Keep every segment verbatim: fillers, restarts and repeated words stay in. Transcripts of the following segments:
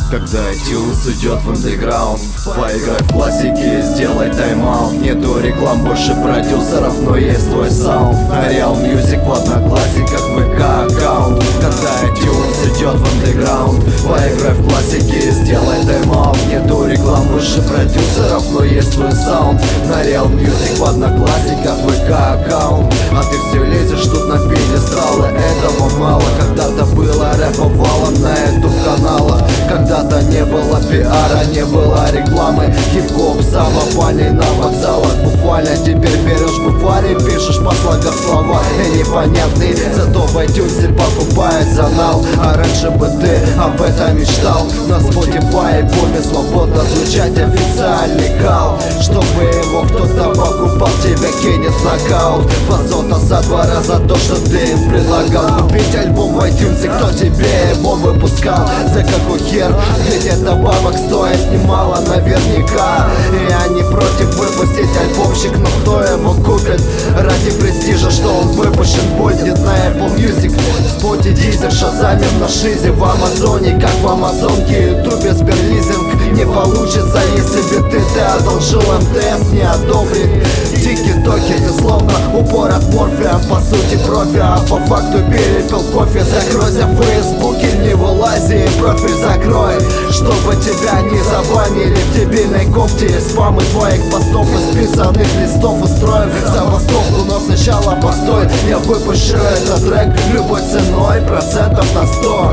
Когда iTunes идет в андеграунд, поиграй в классики, сделай тайм-аут. Нету реклам, больше продюсеров, но есть твой саунд. На Real Music в одноклассниках вэ ка аккаунт. Когда iTunes идет в андеграунд, поиграй в классики, сделай тайм-аут. Нету реклам, больше продюсеров, но есть твой саунд. На Real Music в одноклассниках вэ ка аккаунт. А ты все лезешь тут на пьедесталы, этого мало. Когда-то было рэпа валом на ютуб каналах. Когда-то не было пиара, не было рекламы. Хип-хоп самопальный на вокзалах. Буквально теперь берешь букварь и пишешь по слогам слова и непонятные. Зато в iTunes покупает занал. А раньше бы ты об этом мечтал. На Spotify помни свободно звучать официальный кал. Чтобы его кто-то покупал, тебя кинет в нокаут. Позота со двора за то, что ты им предлагал купить альбом в iTunes. Кто тебе его выпускал? За какой хер? Ведь это бабок стоит немало наверняка. И они против выпустить альбомчик, но кто его купит? Ради престижа, что он выпущен будет на Apple Music, Spotify, Deezer, Шазамим, на Шизе, в Амазоне. Как в Амазонке, Ютубе, Сберлизинг не получится, если биты ты одолжил, эм тэ эс не одобрит. Тики-токи, ты словно упор от морфия. По сути профи, а по факту перепил кофе. Закройся в Фейсбуке, не вылази, профиль закрой, чтобы тебя не забанили в дебильной кофте. Спамы твоих постов и списанных листов устроим забастовку, но сначала постой. Я выпущу этот трек любой ценой, процентов на сто.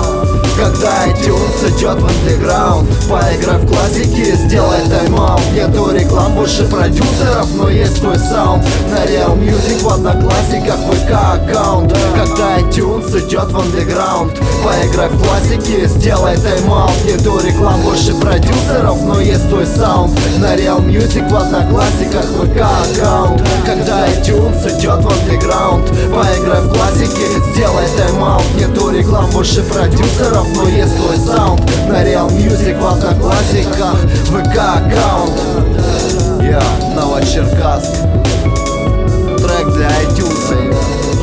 Когда iTunes идет в андеграунд, поиграй в классики, сделай тайм-аут. Нету реклам, больше продюсеров, но есть твой саунд. На Real Music в одноклассниках вэ ка аккаунт. Когда iTunes идет в андеграунд, поиграй в классики, сделай тайм-аут. Нету реклам, больше продюсеров, но есть твой саунд. На Real Music в одноклассниках вэ ка аккаунт. Когда iTunes идет в андеграунд, поиграй в классики, сделай тайм-аут. Нету реклам, больше продюсеров, но есть твой саунд. На Real Music в одноклассниках вэ ка аккаунт. Я, Новочеркасск. Трек для iTunes.